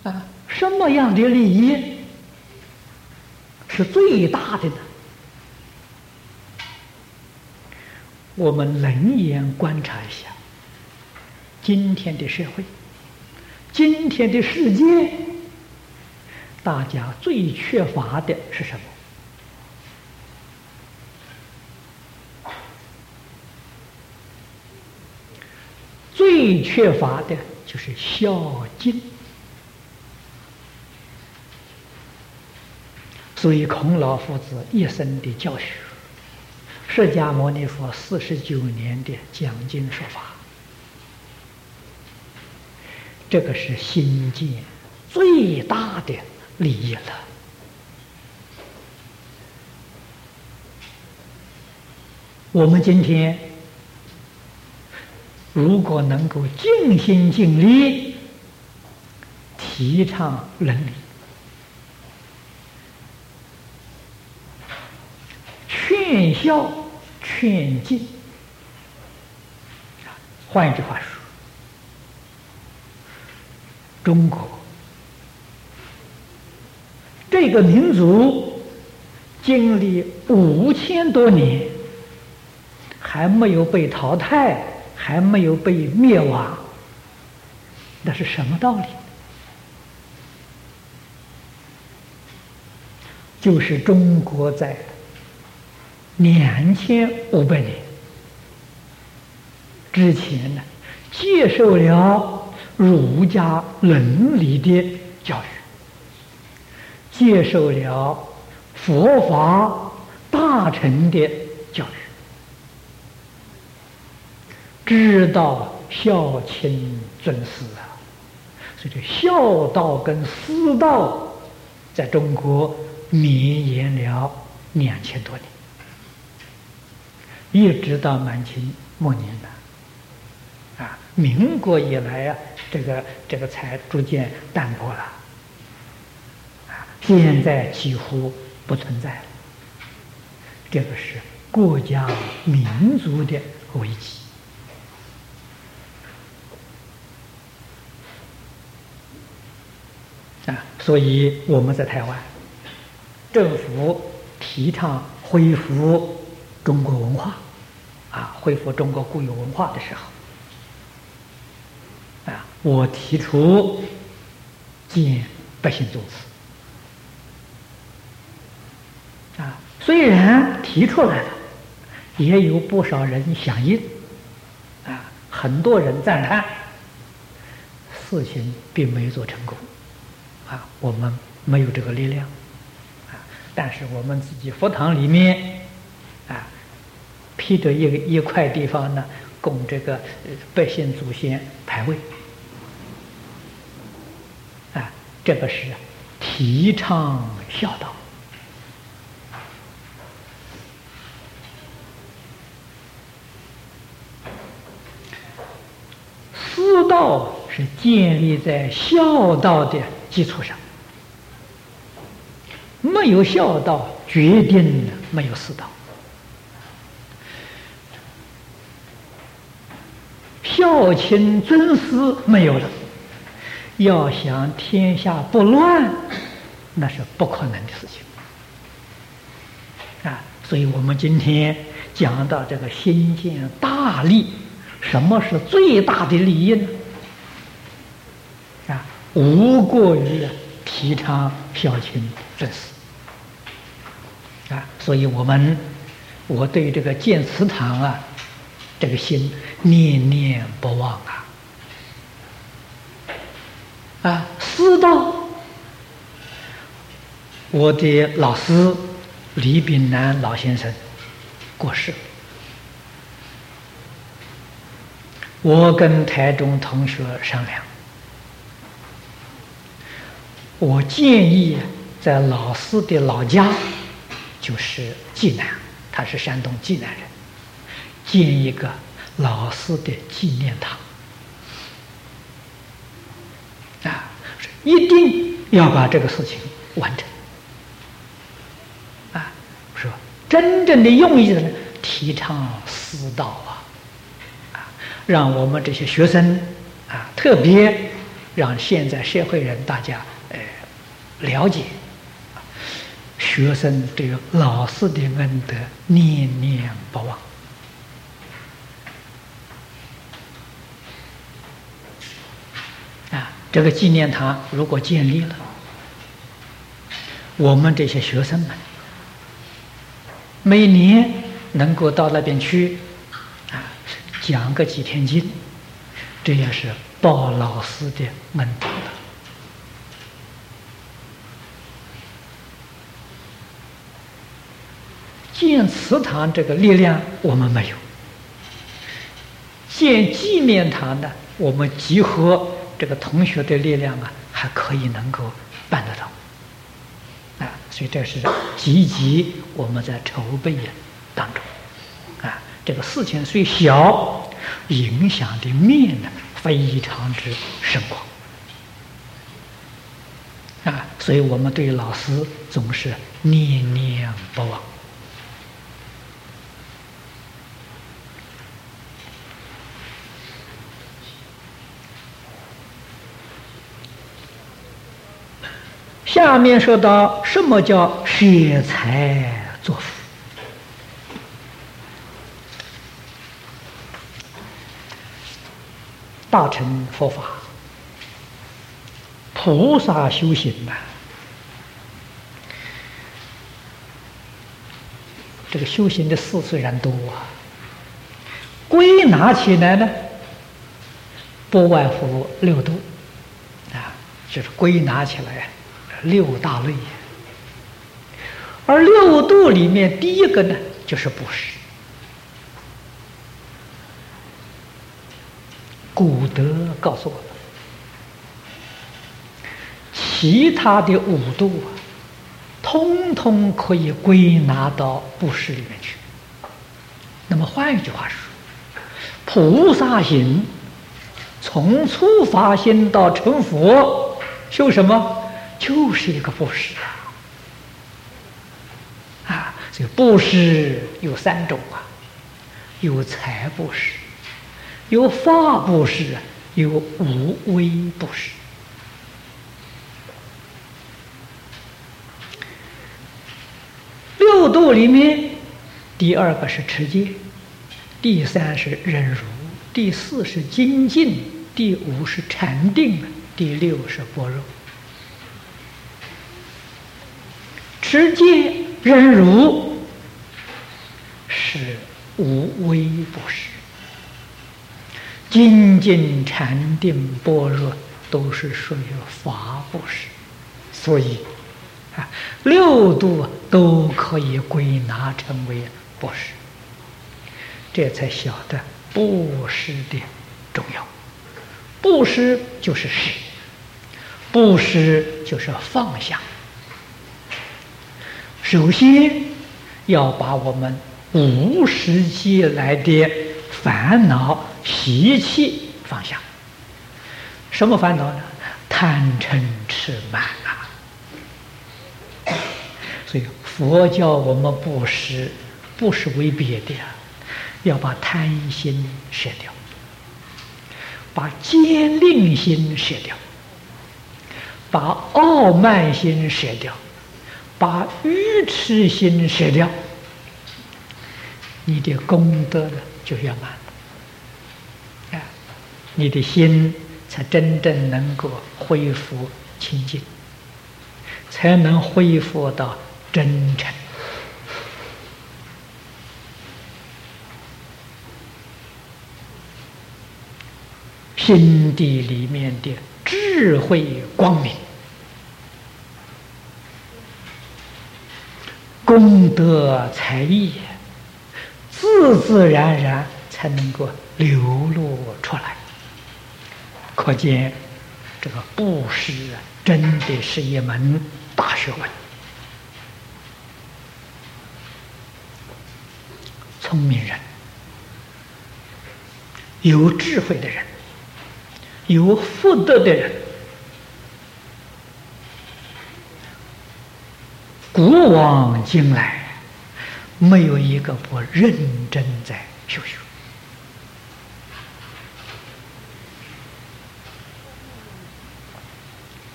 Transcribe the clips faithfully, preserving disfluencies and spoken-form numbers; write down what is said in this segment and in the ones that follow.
啊，什么样的利益是最大的呢？我们冷眼观察一下今天的社会，今天的世界，大家最缺乏的是什么？最缺乏的就是孝敬。所以孔老夫子一生的教学，释迦牟尼佛四十九年的讲经说法，这个是心界最大的利益了。我们今天如果能够尽心尽力提倡伦理，劝孝劝敬，换一句话说，中国这个民族经历五千多年，还没有被淘汰，还没有被灭亡，那是什么道理？就是中国在两千五百年之前呢，接受了儒家伦理的教育，接受了佛法大乘的教育，知道孝亲尊师啊，所以这孝道跟师道在中国绵延了两千多年。一直到满清末年的，啊，民国以来啊，这个这个才逐渐淡薄了，啊，现在几乎不存在了。这个是国家民族的危机。啊，所以我们在台湾，政府提倡恢复中国文化。啊，恢复中国固有文化的时候，啊，我提出见百姓宗祠。啊，虽然提出来了，也有不少人响应，啊，很多人赞叹，事情并没有做成功，啊，我们没有这个力量，啊，但是我们自己佛堂里面，啊。批着一个一块地方呢，供这个百姓祖先牌位，啊，这个是提倡孝道。师道是建立在孝道的基础上，没有孝道，决定没有师道。孝亲尊师没有了，要想天下不乱，那是不可能的事情啊！所以我们今天讲到这个心见大利，什么是最大的利益呢？啊，无过于提倡孝亲尊师啊！所以我们我对这个建祠堂啊，这个心念念不忘啊！啊，师道，我的老师李炳南老先生过世，我跟台中同学商量，我建议在老师的老家，就是济南，他是山东济南人，建一个老师的纪念堂啊，一定要把这个事情完成啊！说真正的用意呢，提倡师道啊，啊，让我们这些学生啊，特别让现在社会人大家呃了解，学生对老师的恩德念念不忘。啊，这个纪念堂如果建立了，我们这些学生们每年能够到那边去啊，讲个几天经，这也是报老师的恩德了。建祠堂这个力量我们没有，建纪念堂呢，我们集合这个同学的力量啊，还可以能够办得到。啊，所以这是积极我们在筹备当中，啊，这个事情虽小，影响的面呢非常之深广，啊，所以我们对老师总是念念不忘。下面说到什么叫舍财作福。大乘佛法，菩萨修行呐，这个修行的事虽然多啊，归纳起来呢，不外乎六度啊，就是归纳起来六大类。而六度里面第一个呢，就是布施。古德告诉我们，其他的五度啊，通通可以归纳到布施里面去。那么换一句话说，菩萨行从初发心到成佛，修什么？就是一个布施啊！啊，所以布施有三种啊，有财布施，有法布施，有无为布施。六度里面，第二个是持戒，第三是忍辱，第四是精进，第五是禅定，第六是般若。持戒忍辱是无为布施，精进禅定般若都是属于法布施，所以啊，六度都可以归纳成为布施，这才晓得布施的重要。布施就是施，布施就是放下。首先要把我们无始劫来的烦恼习气放下。什么烦恼呢？贪嗔痴慢啊！所以佛教我们布施，不是为别的，要把贪心舍掉，把坚定心舍掉，把傲慢心舍掉，把愚痴心舍掉，你的功德呢就圆满了，啊，你的心才真正能够恢复清净，才能恢复到真诚。心地里面的智慧光明，功德才艺，自自然然才能够流露出来。可见这个布施啊，真的是一门大学问。聪明人，有智慧的人，有福德的人，古往今来没有一个不认真在修学。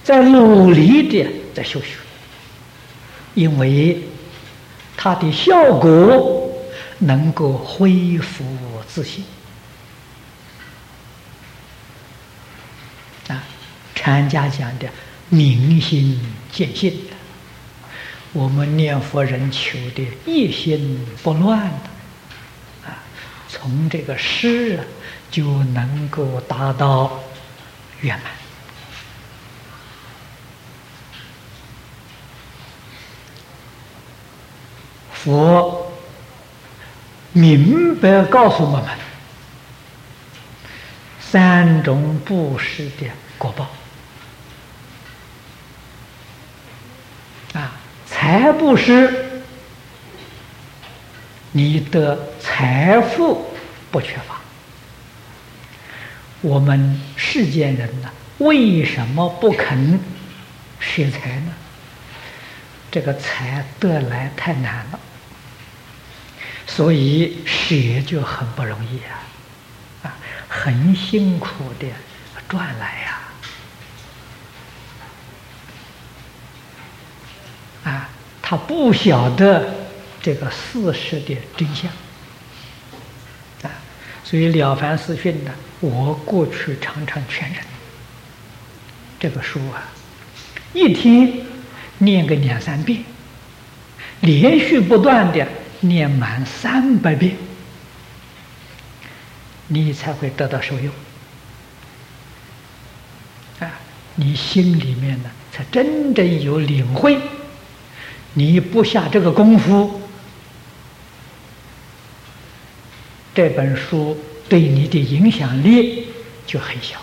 在努力的在修学，因为它的效果能够恢复自信。啊，禅家讲的明心见性的，我们念佛人求的一心不乱的，啊，从这个事就能够达到圆满。佛明白告诉我们三种布施的果报啊，财布施，你的财富不缺乏。我们世间人呢，为什么不肯学财呢？这个财得来太难了，所以学就很不容易啊，啊，很辛苦的赚来呀，啊，他不晓得这个事实的真相，啊，所以《了凡四训》呢，我过去常常劝人，这个书啊，一天念个两三遍，连续不断的念满三百遍，你才会得到受用啊！你心里面呢，才真正有领会。你不下这个功夫，这本书对你的影响力就很小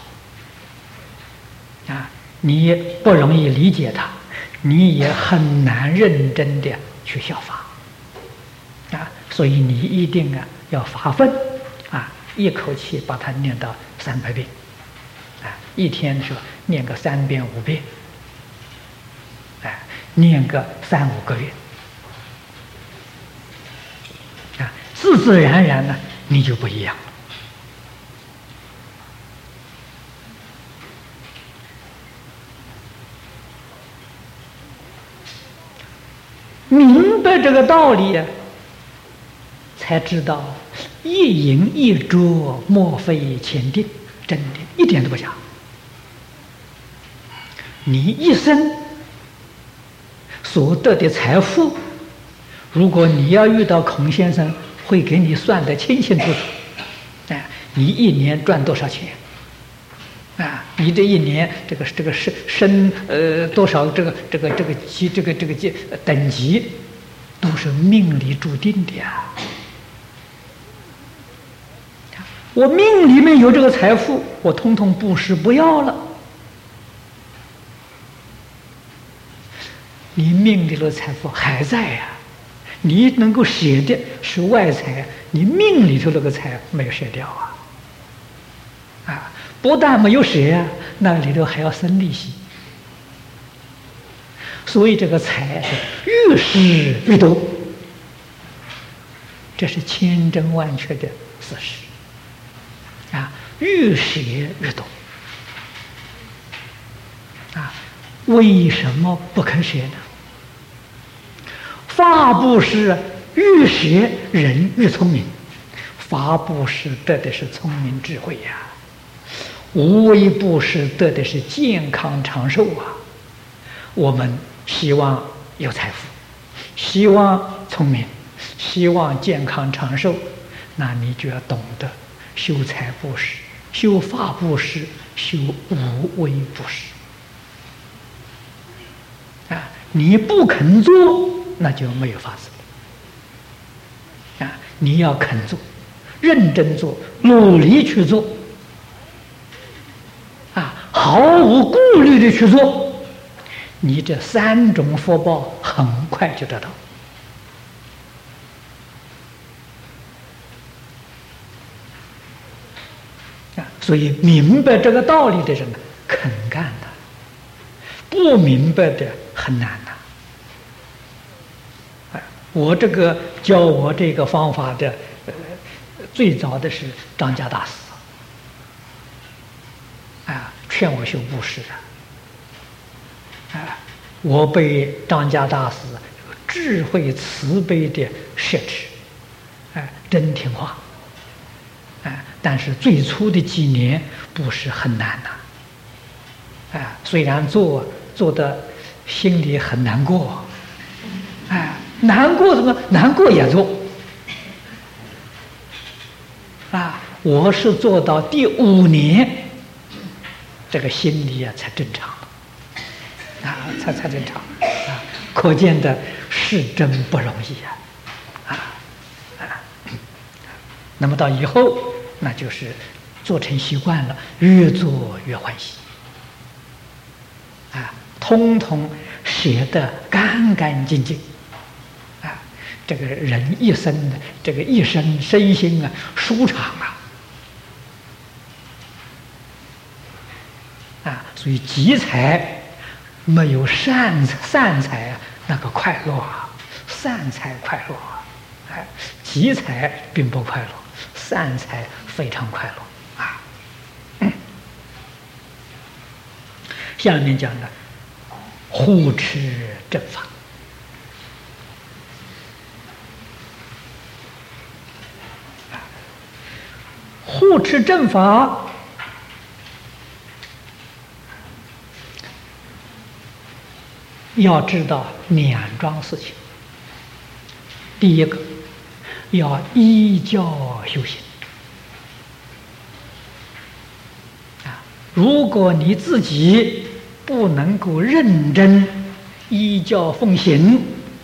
啊！你不容易理解它。你也很难认真的去效法啊，所以你一定啊要发奋啊，一口气把它念到三百遍啊，一天的时候念个三遍五遍，哎，念个三五个月啊，自自然然呢，你就不一样了。明白这个道理啊，才知道一饮一啄莫非前定，真的一点都不假。你一生所得的财富，如果你要遇到孔先生，会给你算得清清楚楚。哎，你一年赚多少钱？啊，你这一年这个这个升升呃多少这个这个这个级这个这个级等级，都是命里注定的呀。我命里面有这个财富，我统统布施不要了。你命里的财富还在呀，你能够舍的是外财，你命里头那个财没有舍掉啊。啊。不但没有舍啊，那里头还要生利息，所以这个财越施越多，这是千真万确的事实啊！越舍越多啊！为什么不肯舍呢？法布施越舍人越聪明，法布施得的是聪明智慧呀、啊。无为布施得的是健康长寿啊！我们希望有财富，希望聪明，希望健康长寿，那你就要懂得修财布施、修法布施、修无为布施啊！你不肯做，那就没有法子啊！你要肯做，认真做，努力去做。毫无顾虑的去做，你这三种福报很快就得到啊！所以明白这个道理的人呢，肯干的；不明白的很难的。啊，我这个教我这个方法的，呃，最早的是张家大师。劝我修布施我被张家大师智慧慈悲的摄持，哎，真听话，哎，但是最初的几年不是很难呐，哎，虽然做做的心里很难过，哎，难过什么？难过也做，啊，我是做到第五年，这个心里啊才正常，啊，才才正常，啊，可见的是真不容易啊，啊啊！那么到以后，那就是做成习惯了，越做越欢喜，啊，通通写得干干净净，啊，这个人一生的这个一生身心啊舒畅啊，啊，所以积财没有善善财啊那个快乐啊，善财快乐啊，哎，积财并不快乐，善财非常快乐啊。嗯、下面讲的护持正法。护持正法，要知道两桩事情。第一个，要依教修行啊！如果你自己不能够认真依教奉行，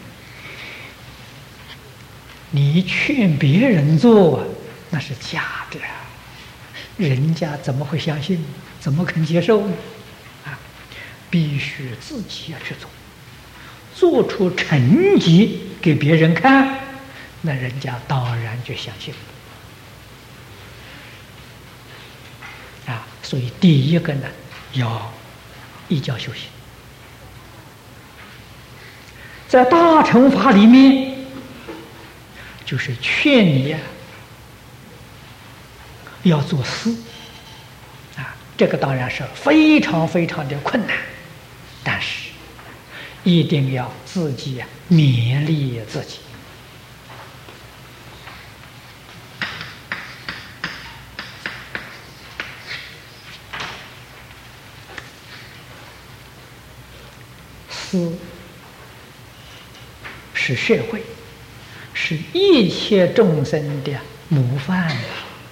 你劝别人做那是假的，人家怎么会相信？怎么肯接受呢？啊，必须自己要去做，做出成绩给别人看，那人家当然就相信了。啊，所以第一个呢，要依教修行。在大乘法里面，就是劝你呀、啊，要做事啊，这个当然是非常非常的困难，但是一定要自己啊勉励自己。思是社会，是一切众生的模范啊，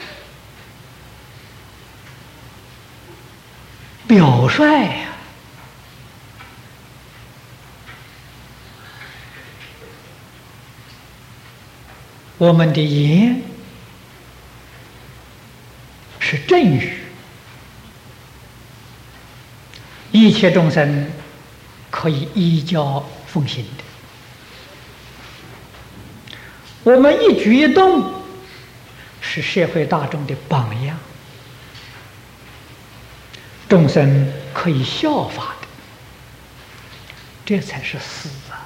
表率呀、啊。我们的言是正语，一切众生可以依教奉行的。我们一举一动是社会大众的榜样，众生可以效法的，这才是思啊。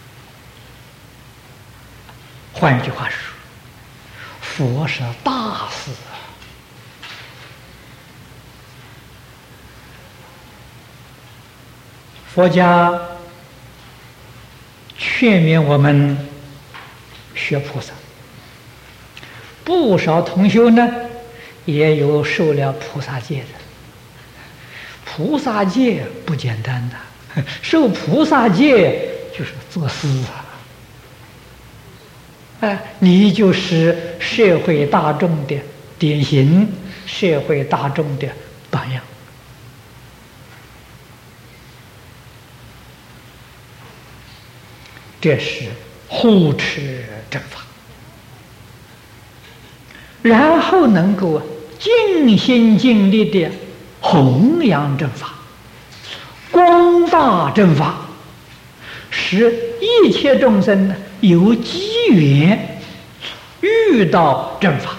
换句话说，佛是大事啊。佛家劝勉我们学菩萨，不少同修呢也有受了菩萨戒的。菩萨戒不简单的，受菩萨戒就是做事啊。哎，你就是社会大众的典型，社会大众的榜样。这是护持正法，然后能够尽心尽力的弘扬正法，光大正法，使一切众生呢有机缘遇到正法，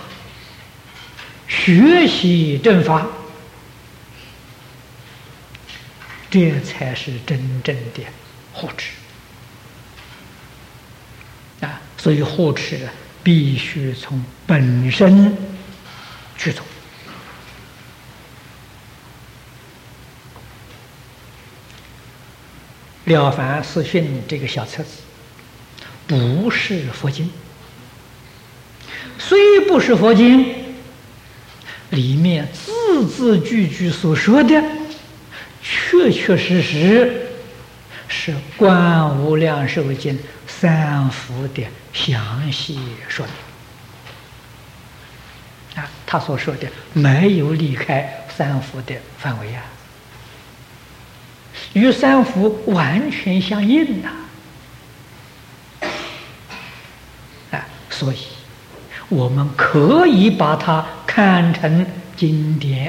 学习正法，这才是真正的护持啊！所以护持必须从本身去做。 了凡四训》这个小册子不是佛经，虽不是佛经，里面字字句句所说的，确确实实是《观无量寿经》三福的详细说明啊，他所说的没有离开三福的范围啊，与三福完全相应呐、啊！啊，所以我们可以把它看成经典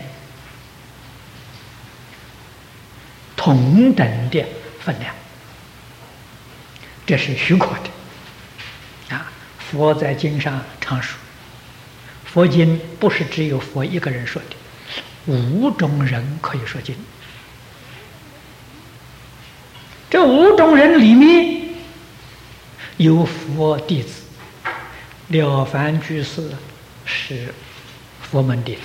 同等的分量，这是许可的啊！佛在经上常说，佛经不是只有佛一个人说的，五种人可以说经。这五种人里面有佛弟子，了凡居士是佛门弟子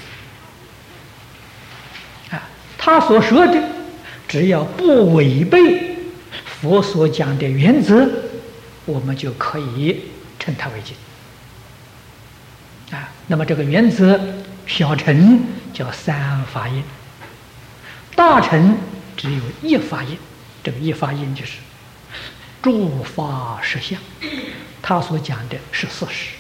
啊，他所说的只要不违背佛所讲的原则，我们就可以称它为经啊。那么这个原则，小乘叫三法印，大乘只有一法印。这个一法印就是诸法实相，他所讲的是事实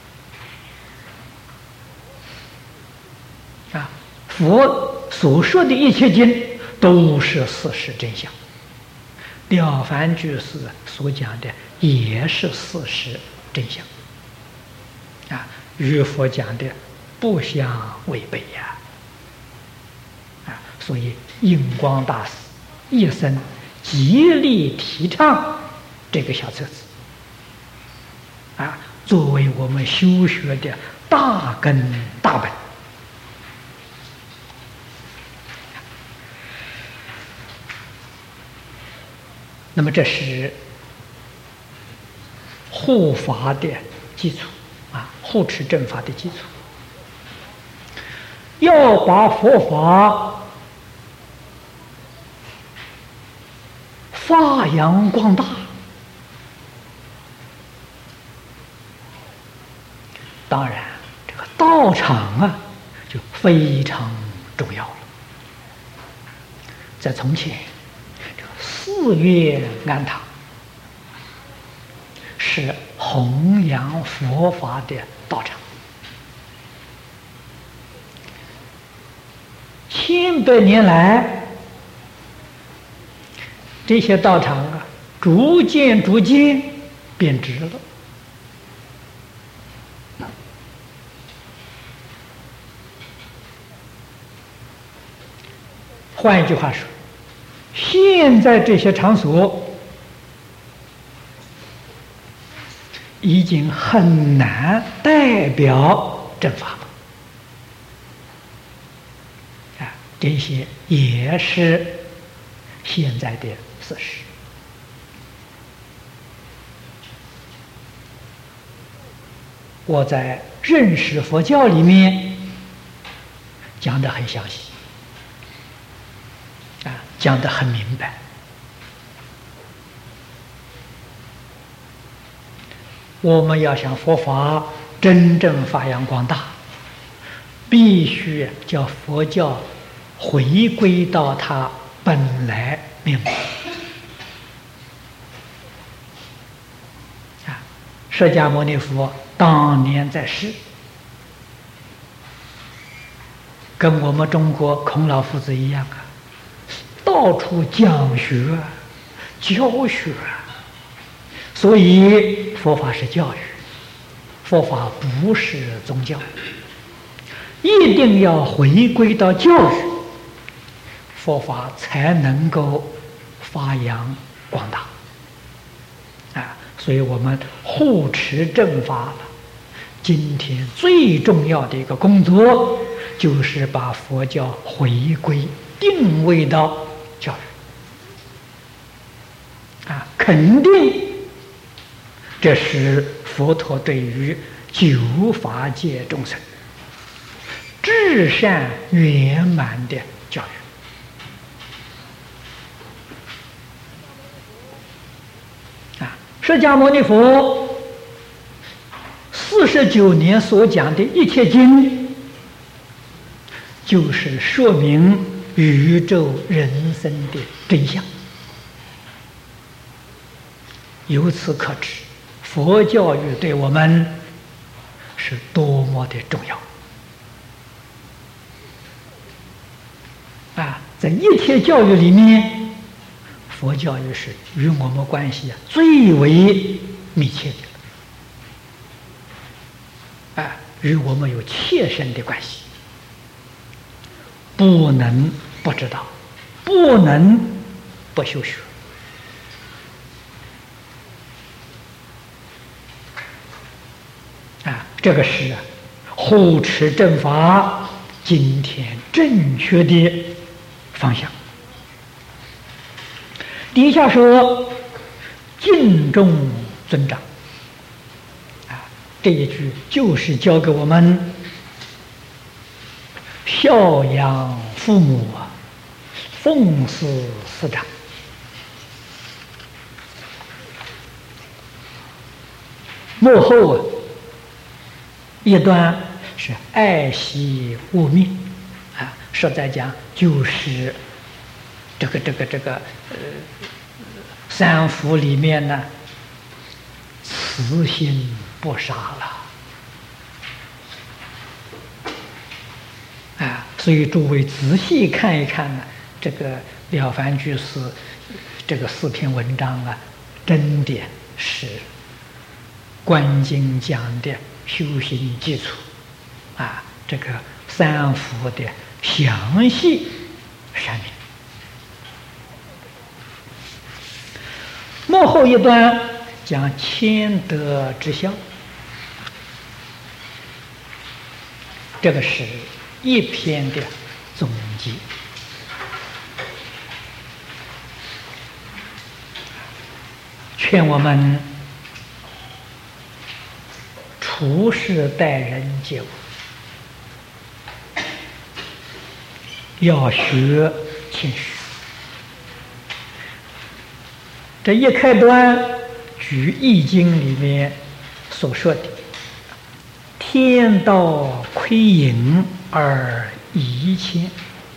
啊。佛所说的一切经都是事实真相，了凡居士所讲的也是事实真相啊，与佛讲的不相违背呀啊！所以印光大师一生极力提倡这个小册子啊，作为我们修学的大根大本。那么这是护法的基础啊，护持正法的基础。要把佛法发扬光大，当然这个道场啊就非常重要了。在从前，这个寺院庵堂是弘扬佛法的道场，千百年来，这些道场啊，逐渐逐渐变质了。换一句话说，现在这些场所已经很难代表正法了。啊，这些也是现在的事实。我在认识佛教里面讲得很详细，啊，讲得很明白。我们要想佛法真正发扬光大，必须叫佛教回归到它本来面目。啊，释迦牟尼佛当年在世，跟我们中国孔老夫子一样啊，到处讲学、教学，所以佛法是教育，佛法不是宗教，一定要回归到教育，佛法才能够发扬光大。啊，所以我们护持正法，今天最重要的一个工作，就是把佛教回归定位到教育。啊，肯定这是佛陀对于九法界众生至善圆满的教育。 释迦牟尼佛四十九年所讲的一切经，就是说明宇宙人生的真相。由此可知，佛教育对我们是多么的重要啊！在一切教育里面，佛教育是与我们关系啊最为密切的啊，与我们有切身的关系，不能不知道，不能不修学。啊，这个是啊，护持正法今天正确的方向。底下说敬重尊长，啊，这一句就是教给我们孝养父母啊，奉事师长。幕后啊，一段是爱惜物命，啊，实在讲就是这个这个这个呃三福里面呢，慈心不杀了，啊，所以诸位仔细看一看呢，这个了凡居士这个四篇文章啊，真的是观经讲的修行基础啊，这个三福的详细阐明。幕后一段讲谦德之孝，这个是一篇的总结。劝我们处事待人接物要学谦虚。这一开端举《易经》里面所说的“天道亏盈而宜谦，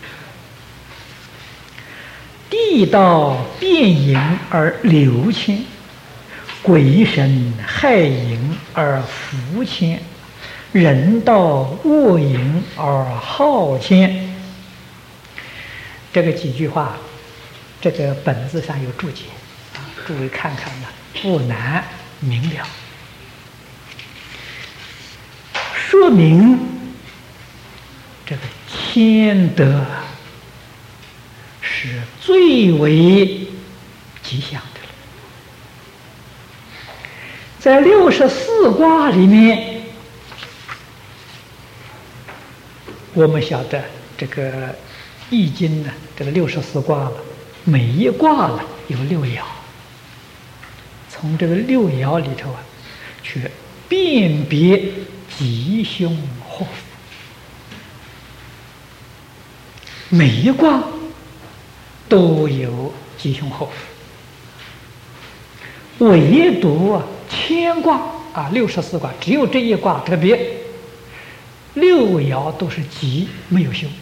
地道变盈而流谦，鬼神害盈而福谦，人道恶盈而好谦”。这个几句话，这个本子上有注解。诸位看看呢，不难明了，说明这个谦德是最为吉祥的了。在六十四卦里面，我们晓得这个易经呢，这个六十四卦了，每一卦呢有六爻。从这个六爻里头啊，去辨别吉凶祸福，每一卦都有吉凶祸福，唯独啊乾卦啊六十四卦只有这一卦特别，六爻都是吉没有凶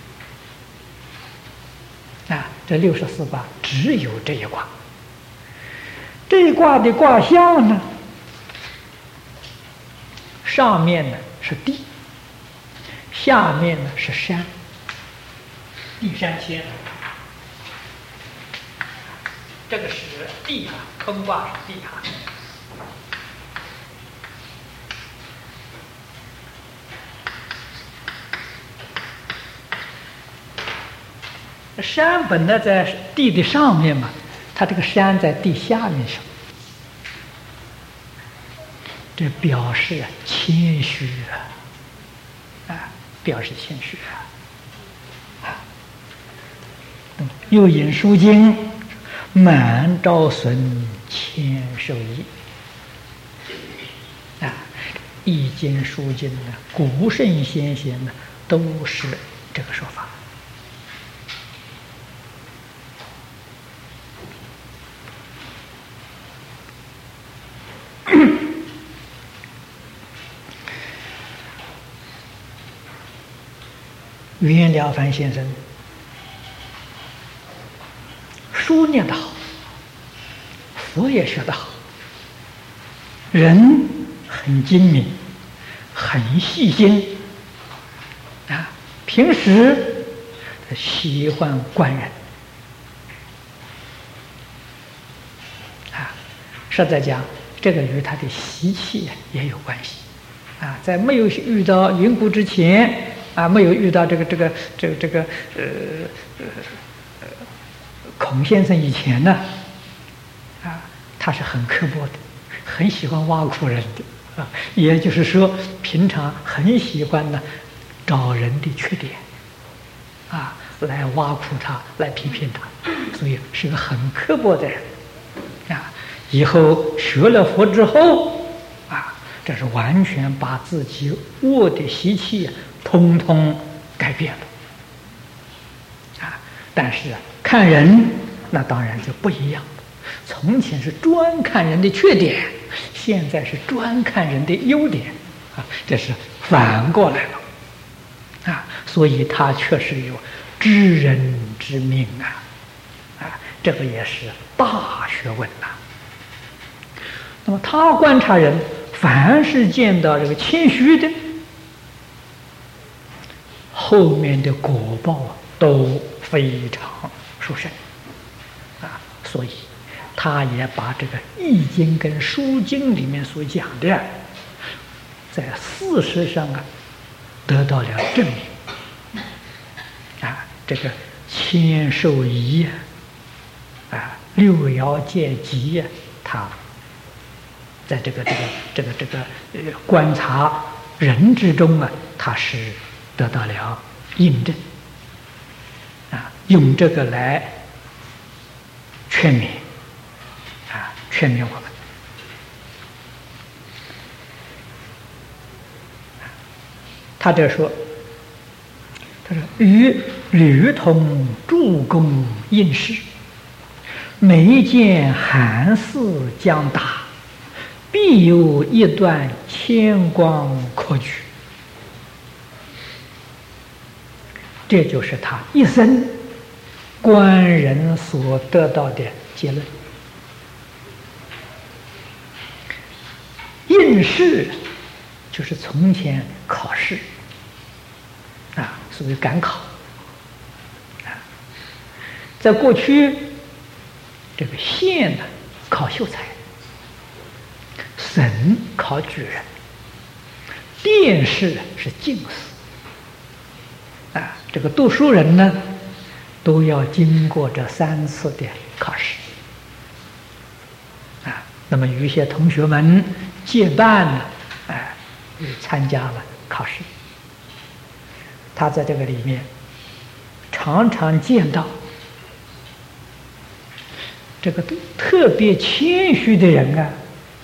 啊，这六十四卦只有这一卦。这一卦的卦象呢，上面呢是地，下面呢是山，地山谦。这个是地啊，坤卦是地啊。山本来在地的上面嘛，它这个山在地下面上，这表示谦虚啊，啊，表示谦虚啊。啊，又引《书经》满招损，谦受益啊，《易经》《书经》呢，古圣先贤呢都是这个说法。 袁了凡先生书念得好，佛也学得好，人很精明，很细心啊，平时喜欢观人啊，实在讲，这个与他的习气也有关系啊。在没有遇到云谷之前啊，没有遇到这个这个这个这个呃呃呃孔先生以前呢，啊，他是很刻薄的，很喜欢挖苦人的啊，也就是说，平常很喜欢呢找人的缺点啊，来挖苦他，来批评他，所以是个很刻薄的人啊。以后学了佛之后啊，这是完全把自己恶的习气通通改变了啊。但是啊，看人那当然就不一样了。从前是专看人的缺点，现在是专看人的优点啊，这是反过来了啊。所以他确实有知人之明啊，啊，这个也是大学问呐、啊。那么他观察人，凡是见到这个谦虚的，后面的果报啊都非常殊胜啊，所以他也把这个《易经》跟《书经》里面所讲的，在事实上啊得到了证明啊，这个谦受仪啊，六爻戒吉呀，他在这个这个这个这个呃观察人之中啊，他是得到了印证啊，用这个来劝勉啊，劝勉我们。他这说，他说与吕同助攻应试，每见寒士将达，必有一段千光可举。这就是他一生观人所得到的结论。应试就是从前考试啊，所谓赶考啊。在过去，这个县呢考秀才，省考举人，殿试是进士啊。这个读书人呢，都要经过这三次的考试啊。那么有一些同学们结伴呢，哎，参加了考试。他在这个里面常常见到这个特别谦虚的人啊，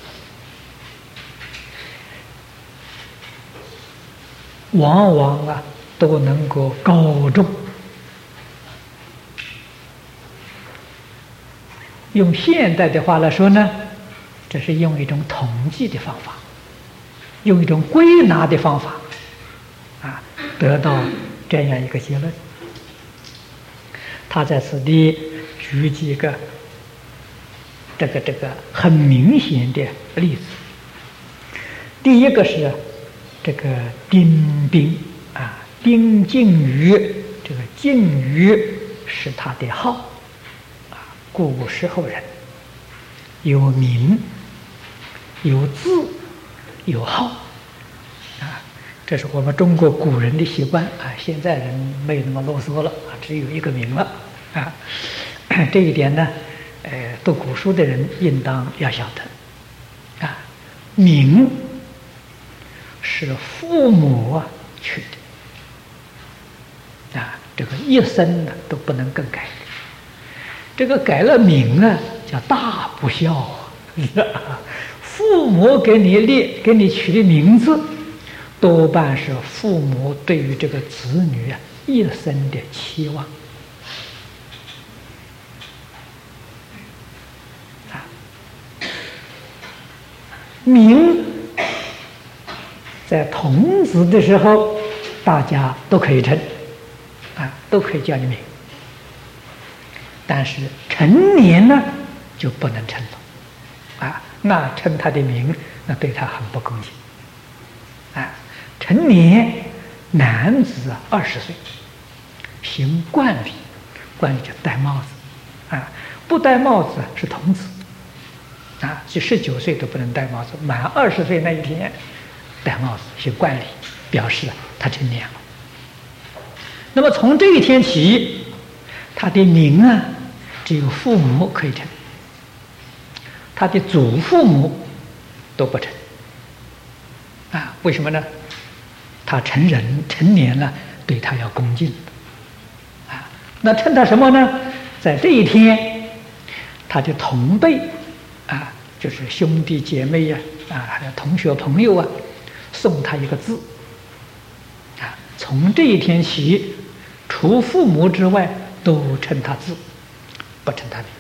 往往啊都能够高中。用现代的话来说呢，这是用一种统计的方法，用一种归纳的方法啊，得到这样一个结论。他在此地举几个这个这个很明显的例子。第一个是这个丁宾啊，丁敬瑜，这个敬瑜是他的号啊，古时候人有名有字有号啊，这是我们中国古人的习惯啊。现在人没有那么啰嗦了啊，只有一个名了啊。这一点呢，呃，读古书的人应当要晓得啊，名是父母啊取的啊，这个一生呢都不能更改。这个改了名啊，叫大不孝啊！父母给你立、给你取的名字，多半是父母对于这个子女啊一生的期望啊。名在童子的时候，大家都可以称都可以叫你名。但是成年呢，就不能称了，啊，那称他的名，那对他很不恭敬。啊，成年男子二十岁，行冠礼，冠礼就戴帽子，啊，不戴帽子是童子，啊，就十九岁都不能戴帽子，满二十岁那一天戴帽子行冠礼，表示他成年了。那么从这一天起，他的名啊，只有父母可以称，他的祖父母都不称。啊，为什么呢？他成人成年了，对他要恭敬。啊，那称他什么呢？在这一天，他的同辈啊，就是兄弟姐妹呀、啊，啊，还有同学朋友啊，送他一个字。啊，从这一天起，除父母之外，都称他字，不称他名。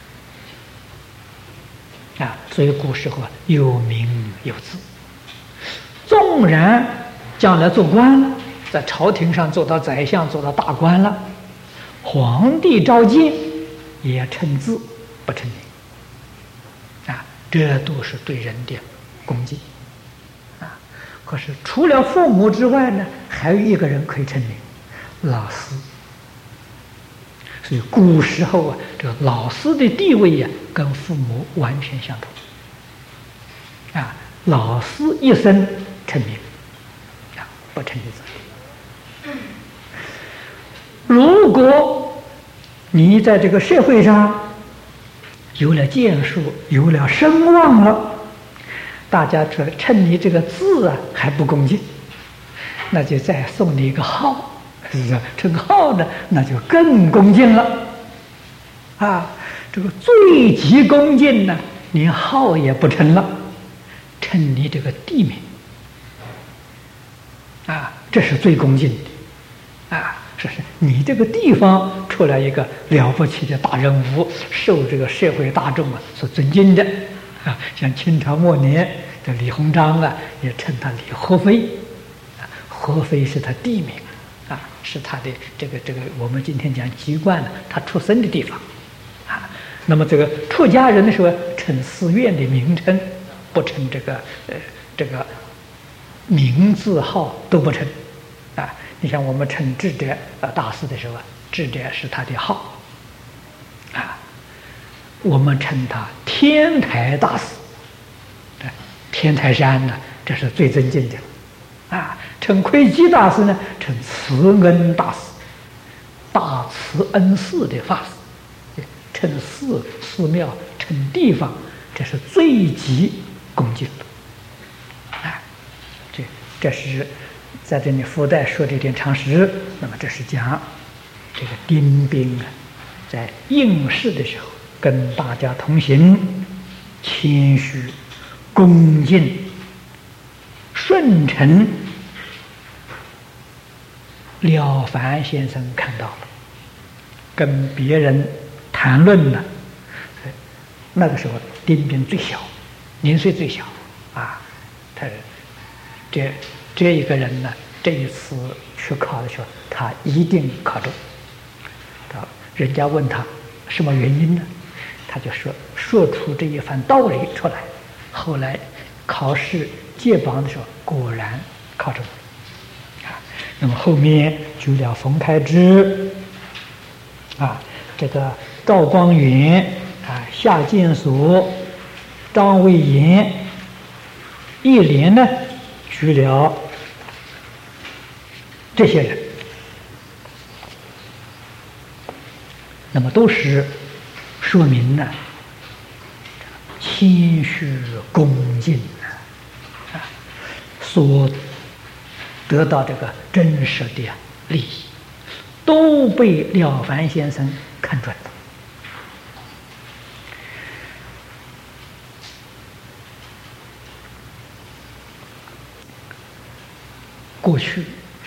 啊，所以古时候啊，有名有字。纵然将来做官了，在朝廷上做到宰相，做到大官了，皇帝召见也称字，不称名。啊，这都是对人的恭敬。啊，可是除了父母之外呢，还有一个人可以称名，老师。所以古时候啊，这个老师的地位呀、啊，跟父母完全相同。啊，老师一生称名，啊，不称字。如果你在这个社会上有了建树，有了声望了，大家说称你这个字啊还不恭敬，那就再送你一个号。是不是称号呢？那就更恭敬了。啊，这个最极恭敬呢，连号也不称了，称你这个地名。啊，这是最恭敬的。啊，说是你这个地方出来一个了不起的大人物，受这个社会大众啊所尊敬的。啊，像清朝末年的李鸿章啊，也称他李合肥。啊，合肥是他地名。啊，是他的这个这个，我们今天讲籍贯呢，他出生的地方，啊，那么这个出家人的时候称寺院的名称，不称这个呃这个名字号都不称，啊，你像我们称智者呃大师的时候，智者是他的号，啊，我们称他天台大师，天台山呢，这是最尊敬的。啊，称窥基大师呢，称慈恩大师，大慈恩寺的法师，称寺寺庙，称地方，这是最极恭敬的。啊，这这是在这里附带说这点常识。那么这是讲这个丁宾啊，在应试的时候跟大家同行，谦虚、恭敬。顺承。了凡先生看到了，跟别人谈论了。那个时候丁宾最小，年岁最小啊，他这这一个人呢，这一次去考的时候，他一定考中。人家问他什么原因呢？他就说说出这一番道理出来。后来考试揭榜的时候，果然考中。啊，那么后面举了冯开之，啊，这个赵光远，啊，夏建所，张维言，一连呢举了这些人，那么都是说明呢谦虚恭敬啊，所得到这个真实的利益，都被了凡先生看准了。过去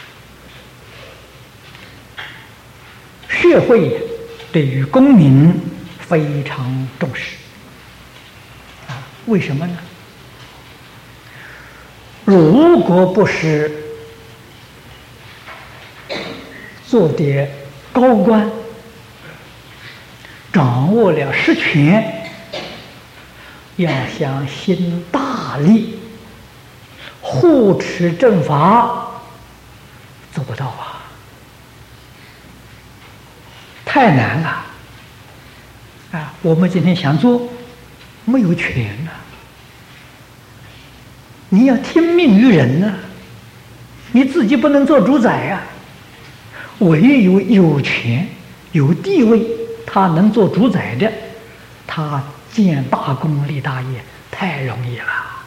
社会对于公民非常重视啊，为什么呢？如果不是做点高官掌握了实权，要想行大力护持正法，做不到啊，太难了啊！我们今天想做，没有权啊，你要听命于人啊，你自己不能做主宰啊。唯有有权有地位，他能做主宰的，他建大功立大业太容易了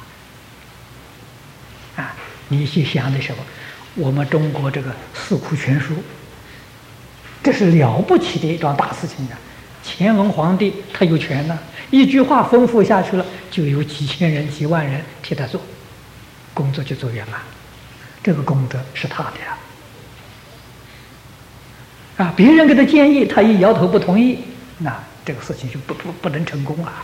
啊！你去想的时候，我们中国这个四库全书，这是了不起的一桩大事情啊！乾隆皇帝他有权呢，一句话吩咐下去了，就有几千人几万人替他做，工作就做圆满，这个功德是他的呀。啊，别人给他建议，他一摇头不同意，那这个事情就不不不能成功了。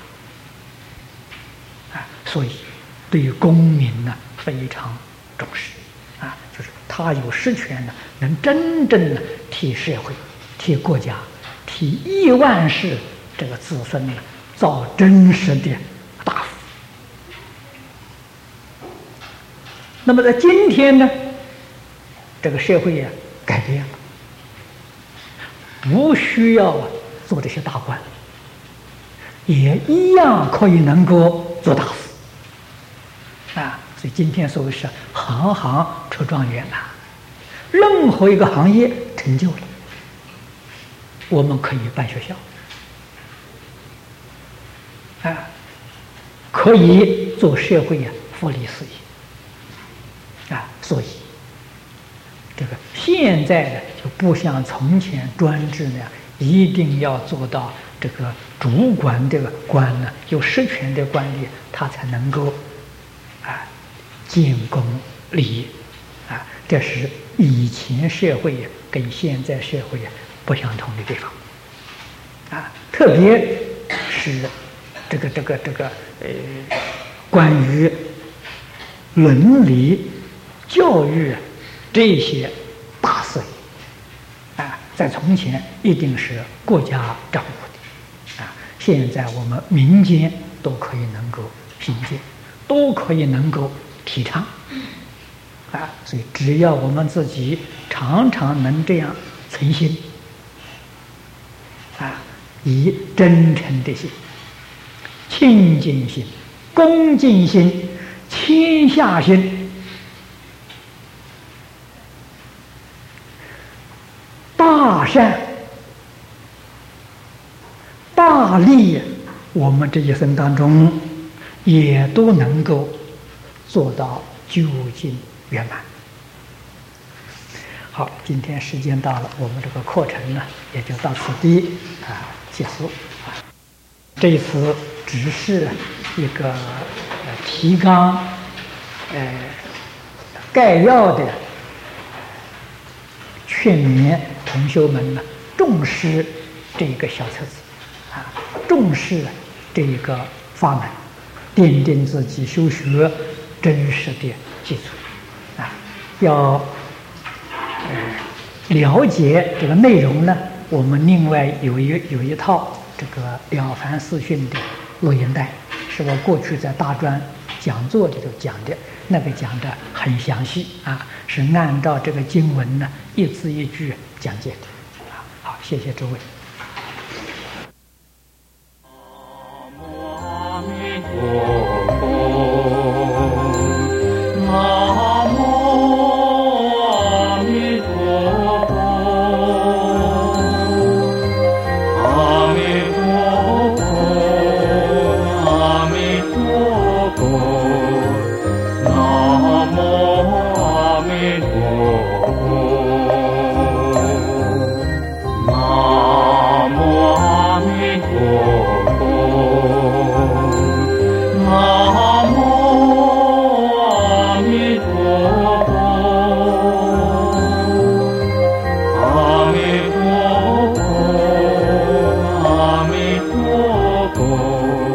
啊，所以对于公民呢非常重视，啊，就是他有实权呢，能真正的替社会、替国家、替亿万世这个子孙呢造真实的大福。那么在今天呢，这个社会呀改变了。不需要做这些大官，也一样可以能够做大事啊！所以今天所谓是行行出状元呐，任何一个行业成就了，我们可以办学校啊，可以做社会呀福利事业啊，所以这个现在呢，就不像从前专制那样，一定要做到这个主管这个官呢，有实权的官吏，他才能够啊建功立业啊。这是以前社会跟现在社会不相同的地方啊，特别是这个这个这个呃，关于伦理教育这些大事啊，在从前一定是国家掌握的啊，现在我们民间都可以能够行建，都可以能够提倡啊，所以只要我们自己常常能这样存心啊，以真诚的心、清净心、恭敬心、谦下心，大善大利，我们这一生当中也都能够做到究竟圆满。好，今天时间到了，我们这个课程呢也就到此地啊结束啊。这一次只是一个呃提纲呃概要的劝勉同学们呢重视这一个小册子啊，重视这一个法门，奠定自己修学真实的基础啊。要呃了解这个内容呢，我们另外有一有一套这个《了凡四训》的录音带，是我过去在大专讲座里头讲的，那个讲的很详细啊，是按照这个经文呢一字一句讲解的啊。好，谢谢诸位。 阿弥陀佛。